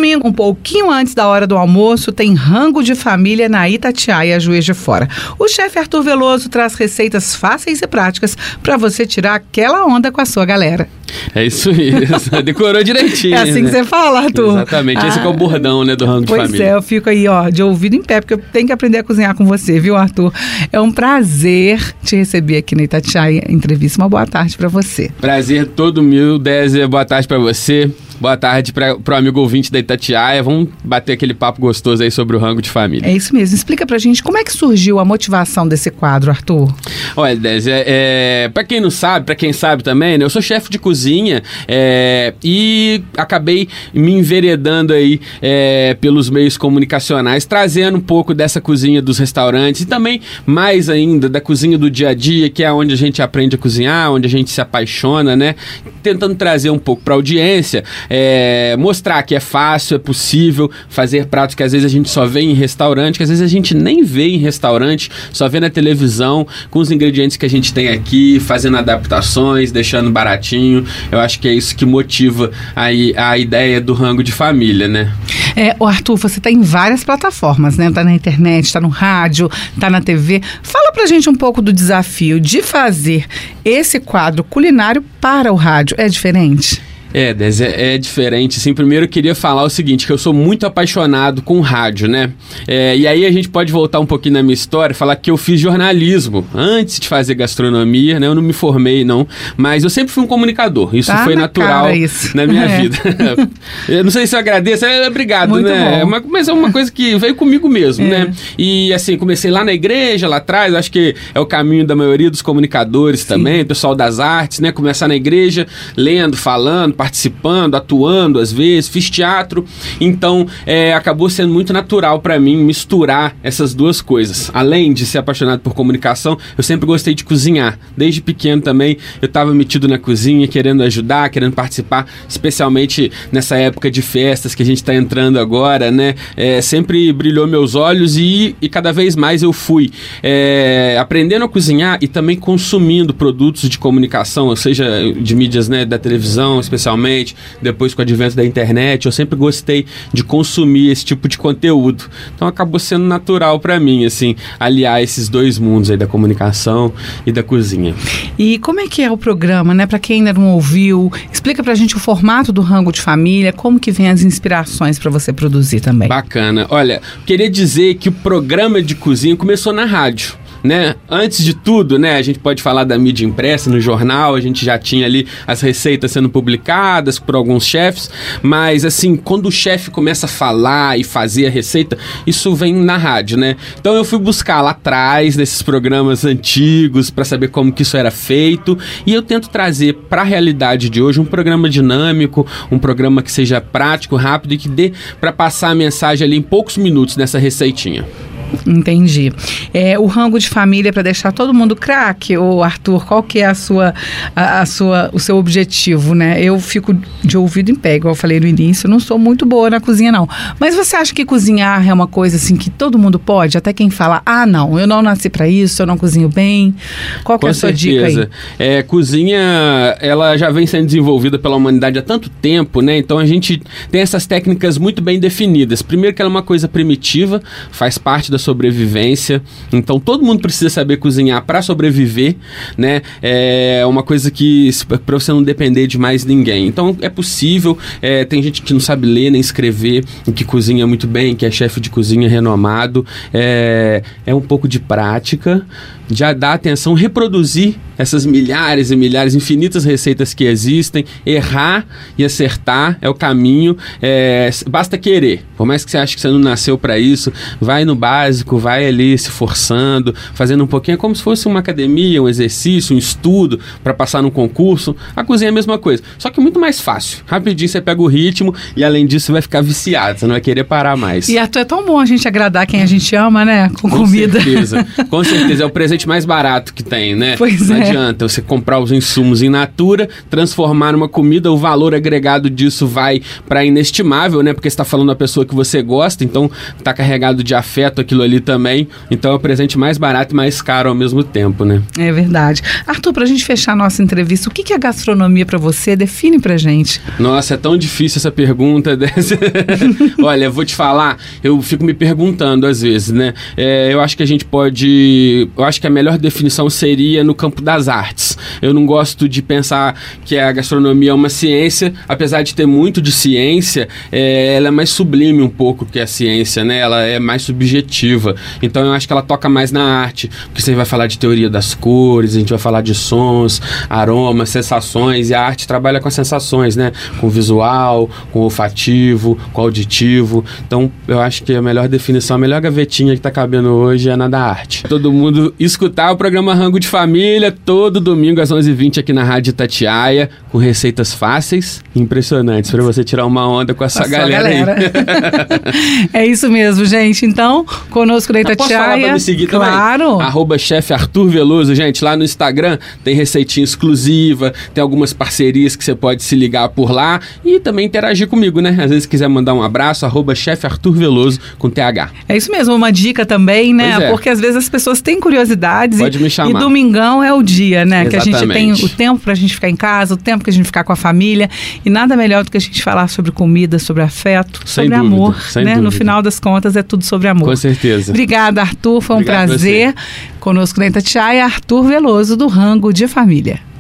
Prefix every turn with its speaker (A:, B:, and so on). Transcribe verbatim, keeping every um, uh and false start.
A: domingo, um pouquinho antes da hora do almoço, tem rango de família na Itatiaia, Juiz de Fora. O chefe Arthur Veloso traz receitas fáceis e práticas para você tirar aquela onda com a sua galera.
B: É isso mesmo, decorou direitinho.
A: É assim, né, que você fala, Arthur.
B: Exatamente, esse
A: ah,
B: que é o bordão, né, do rango de
A: pois
B: família.
A: Pois é, eu fico aí, ó, de ouvido em pé, porque eu tenho que aprender a cozinhar com você, viu, Arthur? É um prazer te receber aqui na Itatiaia Entrevista. Uma boa tarde para você.
B: Prazer todo meu, Désia. Boa tarde para você. Boa tarde para o amigo ouvinte da Itatiaia. Vamos bater aquele papo gostoso aí sobre o rango de família.
A: É isso mesmo. Explica pra gente como é que surgiu a motivação desse quadro, Arthur.
B: Olha, Désia, é, para quem não sabe, para quem sabe também, né, eu sou chefe de cozinha é, e acabei me enveredando aí é, pelos meios comunicacionais, trazendo um pouco dessa cozinha dos restaurantes e também mais ainda da cozinha do dia a dia, que é onde a gente aprende a cozinhar, onde a gente se apaixona, né? Tentando trazer um pouco para a audiência. É, mostrar que é fácil, é possível fazer pratos que às vezes a gente só vê em restaurante, que às vezes a gente nem vê em restaurante, só vê na televisão, com os ingredientes que a gente tem aqui, fazendo adaptações, deixando baratinho. Eu acho que é isso que motiva aí a ideia do rango de família, né?
A: É, o Arthur, você tá em várias plataformas, né? Tá na internet, tá no rádio, tá na T V. Fala pra gente um pouco do desafio de fazer esse quadro culinário para o rádio. É diferente?
B: É, Désia, é, é diferente. Assim, primeiro eu queria falar o seguinte, que eu sou muito apaixonado com rádio, né? É, e aí a gente pode voltar um pouquinho na minha história, falar que eu fiz jornalismo antes de fazer gastronomia, né? Eu não me formei, não, mas eu sempre fui um comunicador. Isso
A: tá
B: foi
A: na
B: natural
A: cara, isso.
B: na minha
A: é.
B: vida. Eu não sei se eu agradeço, é, obrigado,
A: muito
B: né? É uma, mas é uma coisa que veio comigo mesmo,
A: é.
B: né? E assim, comecei lá na igreja, lá atrás, acho que é o caminho da maioria dos comunicadores Sim. também, pessoal das artes, né? Começar na igreja, lendo, falando, participando, atuando às vezes, fiz teatro, então é, acabou sendo muito natural para mim misturar essas duas coisas. Além de ser apaixonado por comunicação, eu sempre gostei de cozinhar. Desde pequeno também eu estava metido na cozinha, querendo ajudar, querendo participar, especialmente nessa época de festas que a gente está entrando agora, né? É, sempre brilhou meus olhos e, e cada vez mais eu fui é, aprendendo a cozinhar e também consumindo produtos de comunicação, ou seja, de mídias, né, da televisão especialmente, depois com o advento da internet, eu sempre gostei de consumir esse tipo de conteúdo. Então acabou sendo natural para mim, assim, aliar esses dois mundos aí da comunicação e da cozinha.
A: E como é que é o programa, né? Para quem ainda não ouviu, explica pra gente o formato do Rango de Família, como que vem as inspirações para você produzir também.
B: Bacana. Olha, queria dizer que o programa de cozinha começou na rádio. Né? Antes de tudo, né, a gente pode falar da mídia impressa, no jornal, a gente já tinha ali as receitas sendo publicadas por alguns chefes, mas assim, quando o chefe começa a falar e fazer a receita, isso vem na rádio, né? Então eu fui buscar lá atrás, nesses programas antigos, para saber como que isso era feito, e eu tento trazer para a realidade de hoje um programa dinâmico, um programa que seja prático, rápido e que dê para passar a mensagem ali em poucos minutos nessa receitinha.
A: Entendi. É, o rango de família para deixar todo mundo craque, ô Arthur, qual que é a sua, a, a sua, o seu objetivo, né? Eu fico de ouvido em pé, igual eu falei no início, eu não sou muito boa na cozinha, não. Mas você acha que cozinhar é uma coisa assim que todo mundo pode? Até quem fala, ah, não, eu não nasci para isso, eu não cozinho bem. Qual que é a sua dica aí?
B: É, cozinha, ela já vem sendo desenvolvida pela humanidade há tanto tempo, né? Então a gente tem essas técnicas muito bem definidas. Primeiro que ela é uma coisa primitiva, faz parte da sobrevivência, então todo mundo precisa saber cozinhar para sobreviver, né? É uma coisa que para você não depender de mais ninguém. Então é possível, é, tem gente que não sabe ler nem escrever, que cozinha muito bem, que é chefe de cozinha renomado, é, é um pouco de prática, já dá atenção, reproduzir essas milhares e milhares, infinitas receitas que existem, errar e acertar é o caminho, é, basta querer, por mais que você ache que você não nasceu para isso, vai no básico, vai ali se forçando, fazendo um pouquinho, é como se fosse uma academia, um exercício, um estudo para passar num concurso. A cozinha é a mesma coisa, só que muito mais fácil, rapidinho você pega o ritmo e além disso você vai ficar viciado, você não vai querer parar mais.
A: E Arthur, é tão bom a gente agradar quem a gente ama, né, com, com comida.
B: Com certeza, com certeza, é o presente mais barato que tem, né?
A: Pois é.
B: Não adianta você comprar os insumos in natura, transformar numa comida, o valor agregado disso vai para inestimável, né? Porque você está falando a pessoa que você gosta, então tá carregado de afeto aquilo ali também. Então é o presente mais barato e mais caro ao mesmo tempo, né?
A: É verdade. Arthur, pra gente fechar a nossa entrevista, o que que é gastronomia para você? Define pra gente.
B: Nossa, é tão difícil essa pergunta. Olha, vou te falar, eu fico me perguntando às vezes, né? É, eu acho que a gente pode... Eu acho que a melhor definição seria no campo das artes. Eu não gosto de pensar que a gastronomia é uma ciência, apesar de ter muito de ciência, é, ela é mais sublime um pouco que a ciência, né? Ela é mais subjetiva. Então eu acho que ela toca mais na arte, porque você vai falar de teoria das cores, a gente vai falar de sons, aromas, sensações, e a arte trabalha com as sensações, né? Com o visual, com o olfativo, com o auditivo. Então eu acho que a melhor definição, a melhor gavetinha que tá cabendo hoje é na da arte. Todo mundo escutar o programa Rango de Família todo domingo às onze e vinte aqui na Rádio Itatiaia, com receitas fáceis e impressionantes para você tirar uma onda com essa galera, galera aí.
A: É isso mesmo, gente. Então, conosco na Itatiaia.
B: Posso falar pra me seguir
A: claro.
B: Também? Arroba chefe Arthur Veloso, gente. Lá no Instagram tem receitinha exclusiva, tem algumas parcerias que você pode se ligar por lá e também interagir comigo, né? Às vezes quiser mandar um abraço, arroba chefe Arthur Veloso com T H.
A: É isso mesmo, uma dica também, né? É. Porque às vezes as pessoas têm curiosidades.
B: Pode
A: e,
B: me chamar.
A: E domingão é o dia, né?
B: Exatamente.
A: Que a gente tem o tempo pra gente ficar em casa, o tempo que a gente ficar com a família. E nada melhor do que a gente falar sobre comida, sobre afeto,
B: sem
A: sobre
B: dúvida,
A: amor,
B: sem
A: né?
B: dúvida.
A: No final das contas é tudo sobre amor.
B: Com certeza.
A: Obrigada, Arthur. Foi um
B: Obrigado
A: prazer. Conosco na Itatiaia, Arthur Veloso, do Rango de Família.